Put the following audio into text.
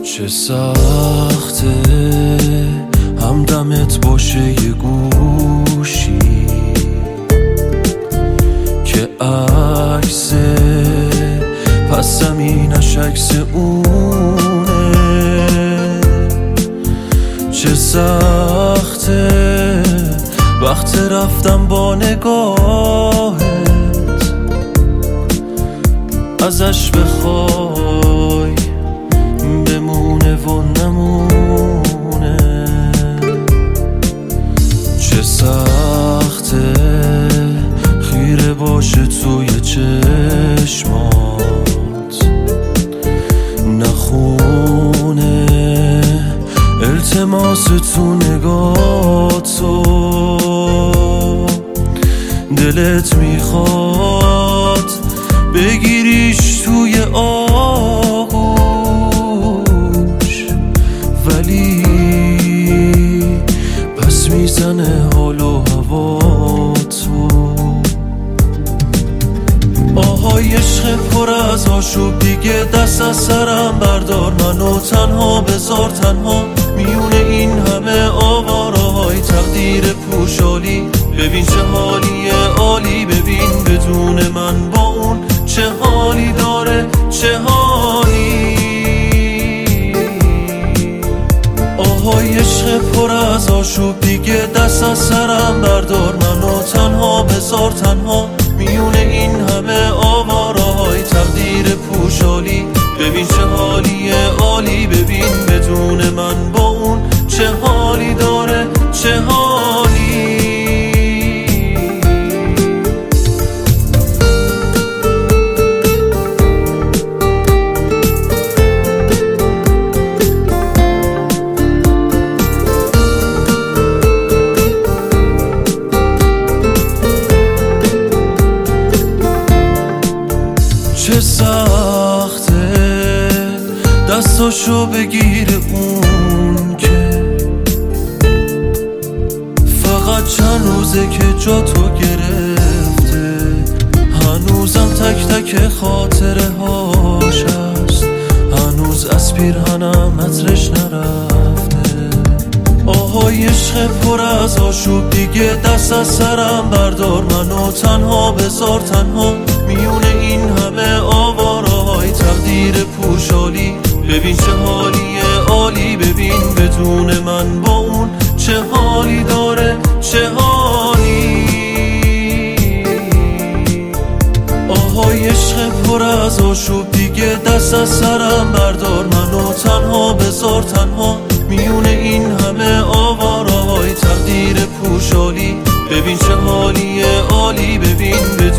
چه سخته همدمت باشه یه گوشی که عکس پس زمینش عکس اونه. چه سخته وقت رفتم با نگاهت ازش بخوای بمونه و نمونه. چه سخته خیره باشه توی چشمات نخونه التماس تو نگاهتو. دلت میخواد بگیریش توی آغوش ولی پس میزنه حال و هوا تو. آهای عشق پر از آشوب دیگه دست از سرم بردار، منو تنها بذار تنها میونه این همه آواره‌های تقدیر پوشالی. ببین چه حالیه عالی، ببین بدون من با اون چه حالی داره چه حالی. آهای عشق پر از آشوب دیگه دست از سرم بردار، منو تنها بذار تنها میونه این همه آواره‌های تقدیر پوشالی. ببین چه حالیه عالی، ببین بدون من با اون چه حالی داره چه حالی. چه سخته دستاشو بگیر اون که فقط چند روزه که جا تو گرفته. هنوزم تک تک خاطره هاش هست، هنوز از پیرهنم عطرش نرفته. آهای عشق پر از آشوب دیگه دست از سرم بردار، منو تنها بذار تنها میونه این همه آواره‌های تقدیر پوشالی. ببین چه حالیه عالی، ببین بدون من با اون چه حالی داره چه حالی. آهای عشق پر از آشوب دیگه دست از سرم بردار، منو تنها بذار تنها میونه این همه آواره‌های تقدیر پوشالی. ببین چه حالیه عالی، ببین